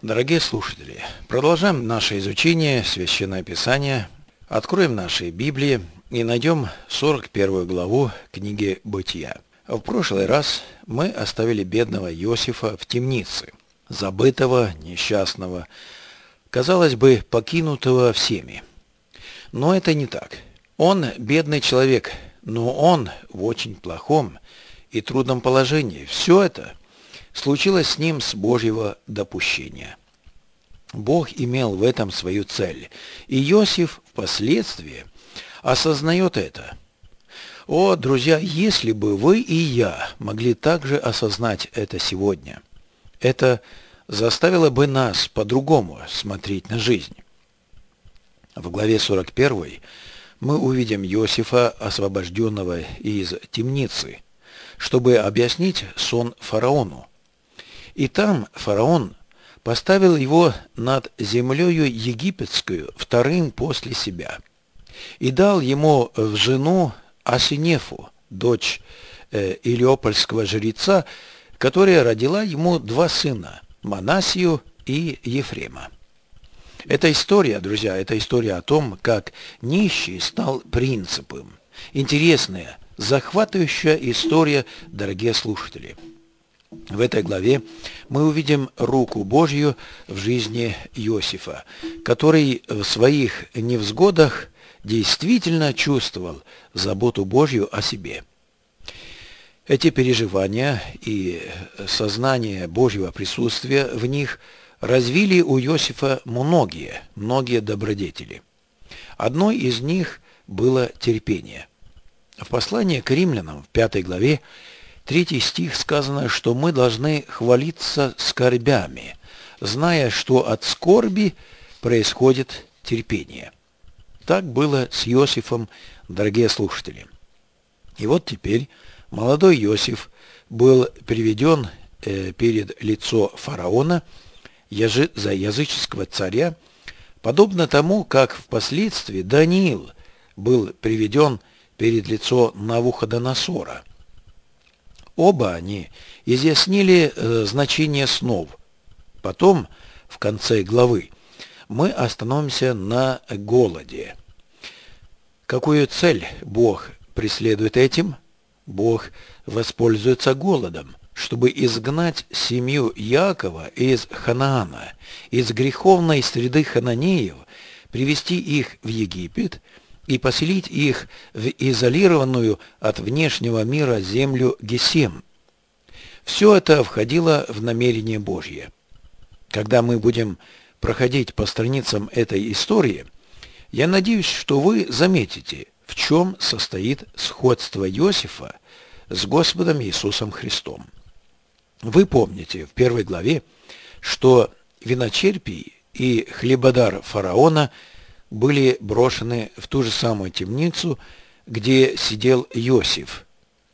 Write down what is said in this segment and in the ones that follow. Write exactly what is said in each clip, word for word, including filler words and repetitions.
Дорогие слушатели, продолжаем наше изучение Священного Писания. Откроем наши Библии и найдем сорок первую главу книги Бытия. В прошлый раз мы оставили бедного Иосифа в темнице, забытого, несчастного, казалось бы, покинутого всеми. Но это не так. Он бедный человек, но он в очень плохом и трудном положении. Все это случилось с ним с Божьего допущения. Бог имел в этом свою цель, и Иосиф впоследствии осознает это. О, друзья, если бы вы и я могли также осознать это сегодня, это заставило бы нас по-другому смотреть на жизнь. В главе сорок первой мы увидим Иосифа, освобожденного из темницы, чтобы объяснить сон фараону. И там фараон поставил его над землею египетскую вторым после себя и дал ему в жену Асинефу, дочь э, илиопольского жреца, которая родила ему два сына, Манассию и Ефрема. Эта история, друзья, это история о том, как нищий стал принципом. Интересная, захватывающая история, дорогие слушатели. В этой главе мы увидим руку Божью в жизни Иосифа, который в своих невзгодах действительно чувствовал заботу Божью о себе. Эти переживания и сознание Божьего присутствия в них развили у Иосифа многие, многие добродетели. Одной из них было терпение. В послании к римлянам в пятой главе третий стих сказано, что мы должны хвалиться скорбями, зная, что от скорби происходит терпение. Так было с Иосифом, дорогие слушатели. И вот теперь молодой Иосиф был приведен э, перед лицо фараона, за языческого царя, подобно тому, как впоследствии Даниил был приведен перед лицо Навуходоносора. Оба они изъяснили э, значение снов. Потом, в конце главы, мы остановимся на голоде. Какую цель Бог преследует этим? Бог воспользуется голодом, чтобы изгнать семью Иакова из Ханаана, из греховной среды хананеев, привести их в Египет и поселить их в изолированную от внешнего мира землю Гесем. Все это входило в намерение Божье. Когда мы будем проходить по страницам этой истории, я надеюсь, что вы заметите, в чем состоит сходство Иосифа с Господом Иисусом Христом. Вы помните в первой главе, что виночерпий и хлебодар фараона были брошены в ту же самую темницу, где сидел Иосиф.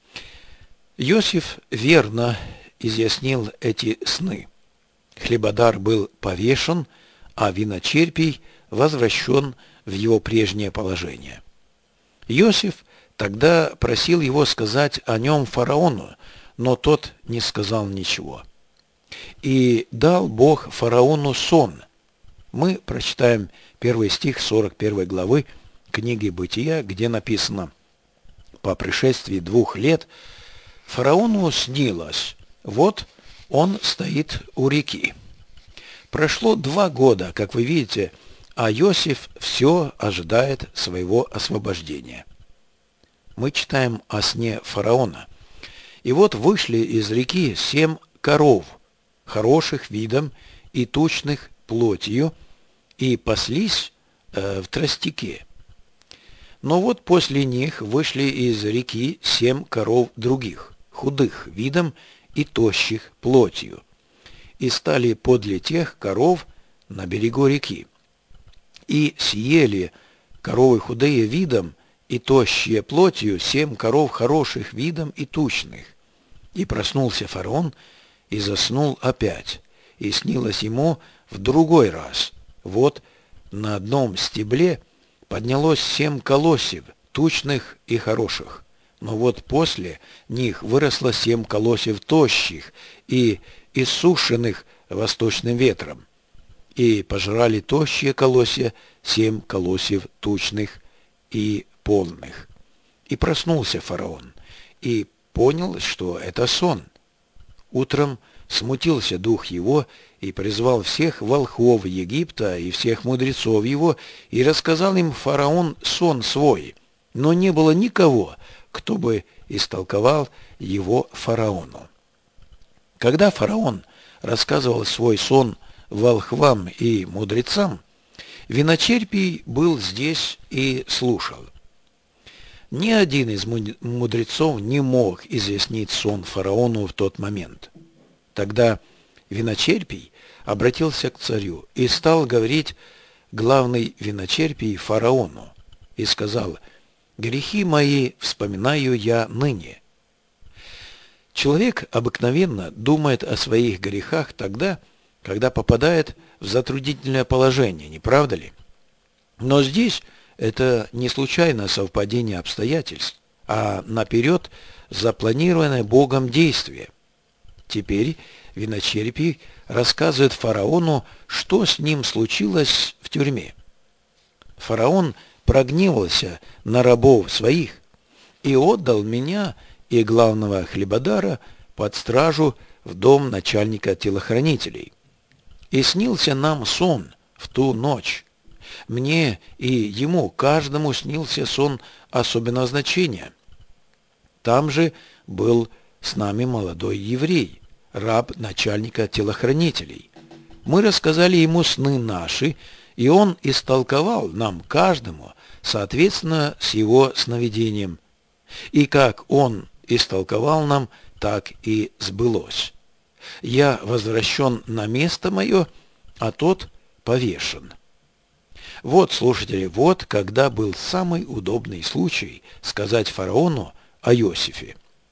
Иосиф верно изъяснил эти сны. Хлебодар был повешен, а виночерпий возвращен в его прежнее положение. Иосиф тогда просил его сказать о нем фараону, но тот не сказал ничего. И дал Бог фараону сон. Мы прочитаем первый стих сорок первой главы книги Бытия, где написано: «По пришествии двух лет фараону снилось, вот он стоит у реки». Прошло два года, как вы видите, а Иосиф все ожидает своего освобождения. Мы читаем о сне фараона. И вот вышли из реки семь коров, хороших видом и тучных плотью, и паслись э, в тростнике. Но вот после них вышли из реки семь коров других, худых видом и тощих плотью, и стали подле тех коров на берегу реки. И съели коровы худые видом и тощие плотью семь коров хороших видом и тучных. И проснулся фараон и заснул опять, и снилось ему в другой раз. Вот на одном стебле поднялось семь колосьев, тучных и хороших. Но вот после них выросло семь колосьев тощих и иссушенных восточным ветром. и пожрали тощие колосья, семь колосьев тучных и полных. И проснулся фараон, и понял, что это сон. Утром смутился дух его, и призвал всех волхвов Египта и всех мудрецов его, и рассказал им фараон сон свой, но не было никого, кто бы истолковал его фараону. Когда фараон рассказывал свой сон волхвам и мудрецам, виночерпий был здесь и слушал. Ни один из мудрецов не мог изъяснить сон фараону в тот момент. Тогда виночерпий обратился к царю и стал говорить главный виночерпий фараону и сказал: «Грехи мои вспоминаю я ныне». Человек обыкновенно думает о своих грехах тогда, когда попадает в затруднительное положение, не правда ли? Но здесь это не случайное совпадение обстоятельств, а наперед запланированное Богом действие. Теперь виночерпий рассказывает фараону, что с ним случилось в тюрьме. Фараон прогневался на рабов своих и отдал меня и главного хлебодара под стражу в дом начальника телохранителей. И снился нам сон в ту ночь. Мне и ему, каждому снился сон особенного значения. Там же был с нами молодой еврей, раб начальника телохранителей. Мы рассказали ему сны наши, и он истолковал нам каждому, соответственно, с его сновидением. И как он истолковал нам, так и сбылось. Я возвращен на место мое, а тот повешен. Вот, слушатели, вот когда был самый удобный случай сказать фараону о Иосифе.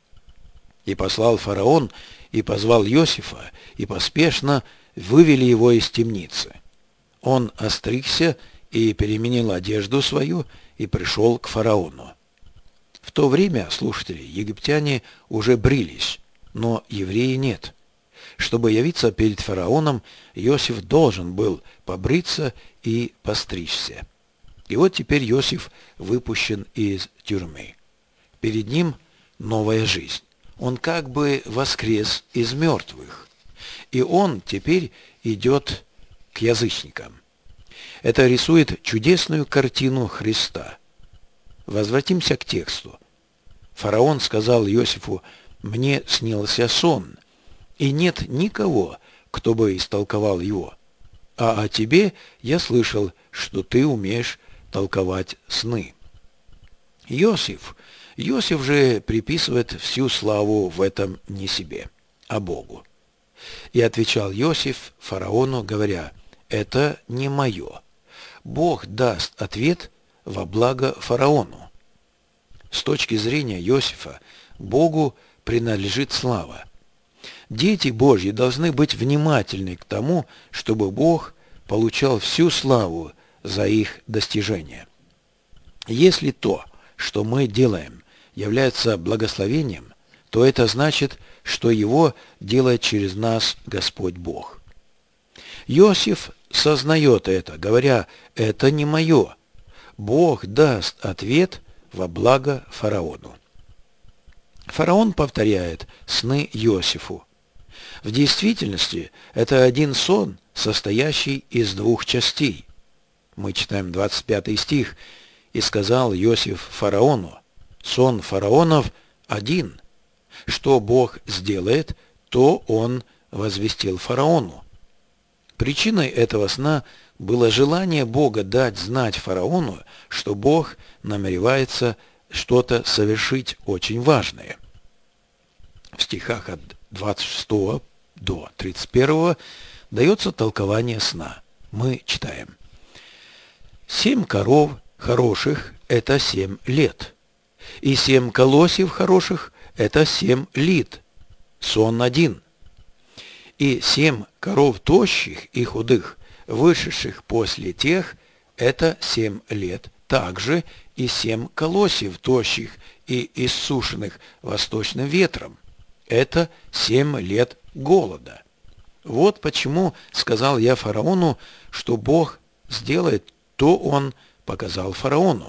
И послал фараон, и позвал Иосифа, и поспешно вывели его из темницы. Он остригся и переменил одежду свою, и пришел к фараону. В то время, слушатели, египтяне уже брились, но евреи нет. Чтобы явиться перед фараоном, Иосиф должен был побриться и постричься. И вот теперь Иосиф выпущен из тюрьмы. Перед ним новая жизнь. Он как бы воскрес из мертвых. И он теперь идет к язычникам. Это рисует чудесную картину Христа. Возвратимся к тексту. Фараон сказал Иосифу: «Мне снился сон, и нет никого, кто бы истолковал его. А о тебе я слышал, что ты умеешь толковать сны». Иосиф, Иосиф же приписывает всю славу в этом не себе, а Богу. И отвечал Иосиф фараону, говоря: «Это не мое. Бог даст ответ во благо фараону». С точки зрения Иосифа, Богу принадлежит слава. Дети Божьи должны быть внимательны к тому, чтобы Бог получал всю славу за их достижения. Если то, что мы делаем, является благословением, то это значит, что его делает через нас Господь Бог. Иосиф сознает это, говоря: «Это не мое. Бог даст ответ во благо фараону». Фараон повторяет сны Иосифу. В действительности это один сон, состоящий из двух частей. Мы читаем двадцать пятый стих. «И сказал Иосиф фараону: сон фараонов один. Что Бог сделает, то он возвестил фараону». Причиной этого сна было желание Бога дать знать фараону, что Бог намеревается что-то совершить очень важное. В стихах от двадцать шестого до тридцать первого дается толкование сна. Мы читаем: «Семь коров хороших – это семь лет, и семь колосьев хороших – это семь лит. Сон один. И семь коров тощих и худых, вышедших после тех – это семь лет. Также и семь колосьев тощих и иссушенных восточным ветром. Это семь лет голода. Вот почему сказал я фараону, что Бог сделает, то он показал фараону.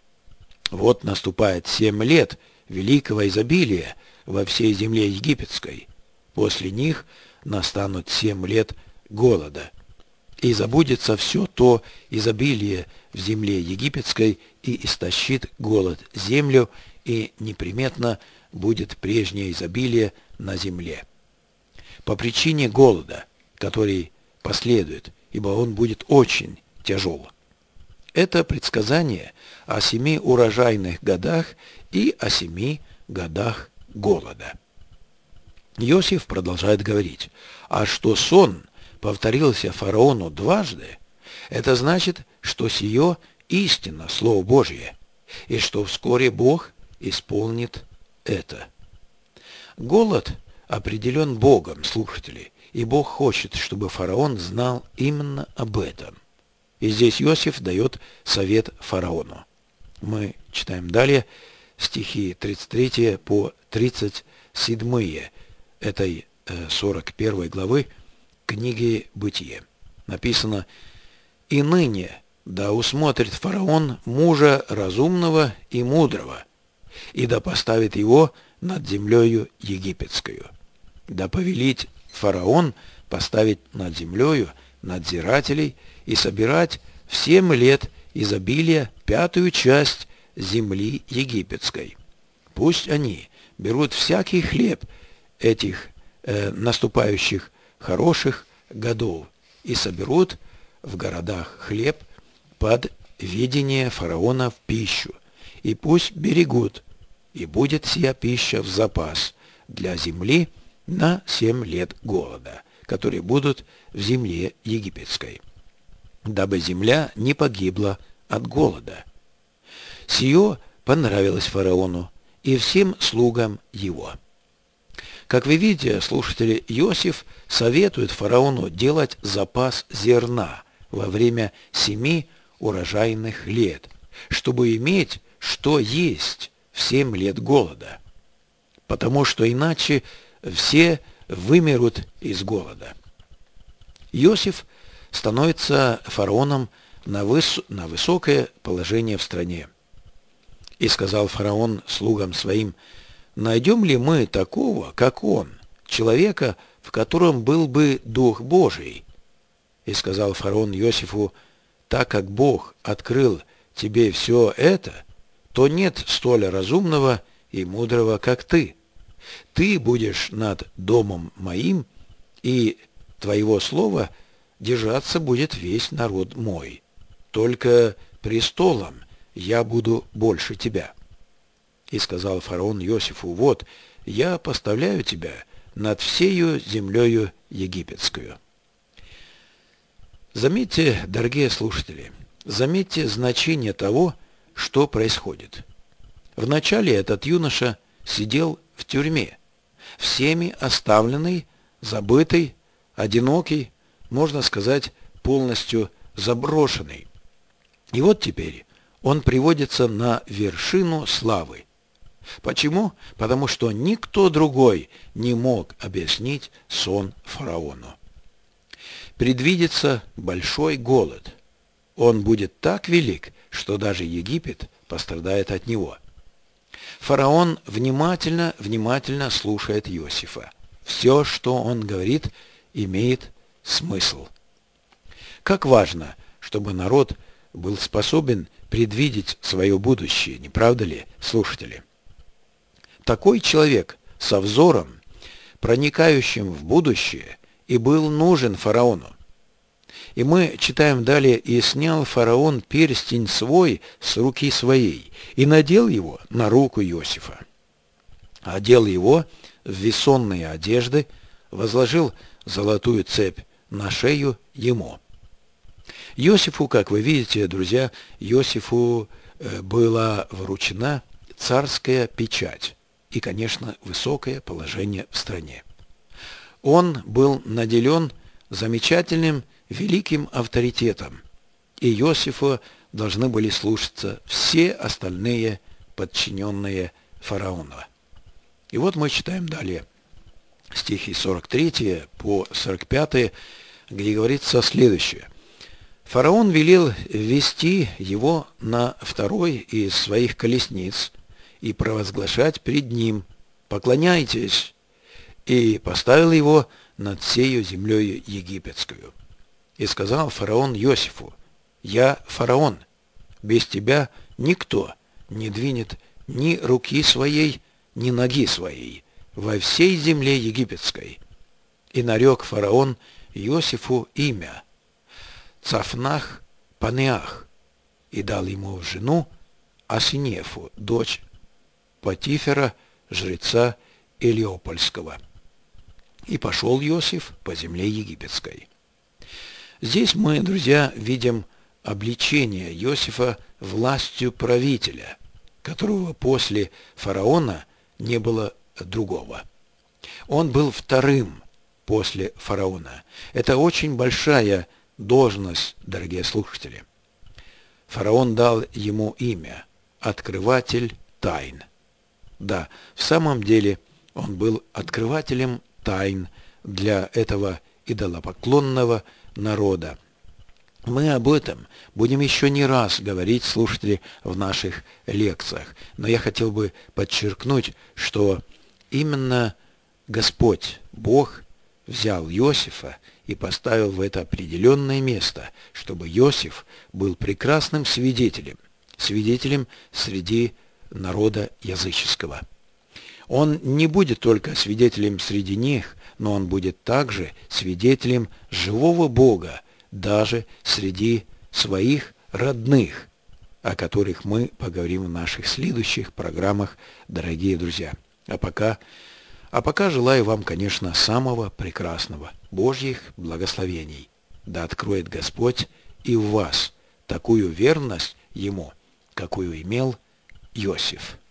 Вот наступает семь лет великого изобилия во всей земле египетской. После них настанут семь лет голода. И забудется все то изобилие в земле египетской, и истощит голод землю, и неприметно будет прежнее изобилие на земле. По причине голода, который последует, ибо он будет очень тяжел. Это предсказание о семи урожайных годах и о семи годах голода. Иосиф продолжает говорить, а что сон повторился фараону дважды, это значит, что сие истина, Слово Божье, и что вскоре Бог исполнит это. Голод определен Богом, слушатели, и Бог хочет, чтобы фараон знал именно об этом. И здесь Иосиф дает совет фараону. Мы читаем далее стихи тридцать три по тридцать семь этой сорок первой главы книги Бытие. Написано: «И ныне да усмотрит фараон мужа разумного и мудрого, и да поставит его над землею египетскую. Да повелит фараон поставить над землею надзирателей и собирать в семь лет изобилия пятую часть земли египетской. Пусть они берут всякий хлеб этих э, наступающих хороших годов и соберут в городах хлеб под ведение фараона в пищу, и пусть берегут, и будет сия пища в запас для земли на семь лет голода, которые будут в земле египетской, дабы земля не погибла от голода». Сие понравилось фараону и всем слугам его. Как вы видите, слушатели, Иосиф советует фараону делать запас зерна во время семи урожайных лет, чтобы иметь что есть в семь лет голода, потому что иначе все вымерут из голода. Иосиф становится фараоном на, выс... на высокое положение в стране. И сказал фараон слугам своим: «Найдем ли мы такого, как он, человека, в котором был бы Дух Божий?» И сказал фараон Иосифу: «Так как Бог открыл тебе все это, то нет столь разумного и мудрого, как ты. Ты будешь над домом моим, и твоего слова держаться будет весь народ мой. Только престолом я буду больше тебя». И сказал фараон Иосифу: «Вот, я поставляю тебя над всею землею египетскую». Заметьте, дорогие слушатели, заметьте значение того, что происходит. Вначале этот юноша сидел в тюрьме, всеми оставленный, забытый, одинокий, можно сказать, полностью заброшенный. И вот теперь он приводится на вершину славы. Почему? Потому что никто другой не мог объяснить сон фараону. Предвидится большой голод. Он будет так велик, что даже Египет пострадает от него. Фараон внимательно, внимательно слушает Иосифа. Все, что он говорит, имеет смысл. Как важно, чтобы народ был способен предвидеть свое будущее, не правда ли, слушатели? Такой человек со взором, проникающим в будущее, и был нужен фараону. И мы читаем далее: «И снял фараон перстень свой с руки своей, и надел его на руку Иосифа, одел его в весонные одежды, возложил золотую цепь на шею ему». Иосифу, как вы видите, друзья, Иосифу была вручена царская печать и, конечно, высокое положение в стране. Он был наделен замечательным, великим авторитетом, и Иосифу должны были слушаться все остальные подчиненные фараона. И вот мы читаем далее. стихи сорок три по сорок пять, где говорится следующее. «Фараон велел ввести его на второй из своих колесниц и провозглашать пред ним: поклоняйтесь, и поставил его над сею землею египетскую. И сказал фараон Иосифу: я фараон, без тебя никто не двинет ни руки своей, ни ноги своей во всей земле египетской. И нарек фараон Иосифу имя Цафнах Панеах, и дал ему в жену Асинефу, дочь Потифера, жреца Илиопольского. И пошел Иосиф по земле египетской». Здесь мы, друзья, видим обличение Иосифа властью правителя, которого после фараона не было другого. Он был вторым после фараона. Это очень большая должность, дорогие слушатели. Фараон дал ему имя – открыватель тайн. Да, в самом деле он был открывателем тайн для этого идолопоклонного народа. Мы об этом будем еще не раз говорить, слушатели, в наших лекциях. Но я хотел бы подчеркнуть, что именно Господь, Бог, взял Иосифа и поставил в это определенное место, чтобы Иосиф был прекрасным свидетелем, свидетелем среди народа языческого. Он не будет только свидетелем среди них, но он будет также свидетелем живого Бога даже среди своих родных, о которых мы поговорим в наших следующих программах, дорогие друзья. А пока, а пока желаю вам, конечно, самого прекрасного Божьих благословений. Да откроет Господь и в вас такую верность Ему, какую имел Иосиф.